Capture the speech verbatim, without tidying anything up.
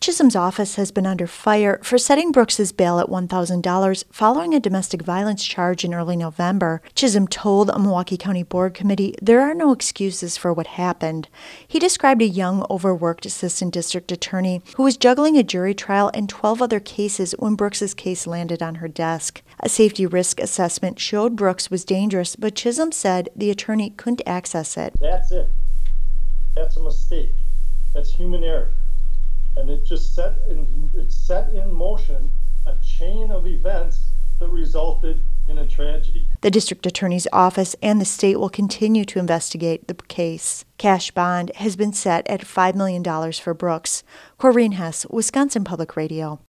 Chisholm's office has been under fire for setting Brooks's bail at one thousand dollars following a domestic violence charge in early November. Chisholm told a Milwaukee County Board committee there are no excuses for what happened. He described a young, overworked assistant district attorney who was juggling a jury trial and twelve other cases when Brooks's case landed on her desk. A safety risk assessment showed Brooks was dangerous, but Chisholm said the attorney couldn't access it. That's it. That's a mistake. That's human error. And it just set in, it set in motion a chain of events that resulted in a tragedy. The district attorney's office and the state will continue to investigate the case. Cash bond has been set at five million dollars for Brooks. Corrine Hess, Wisconsin Public Radio.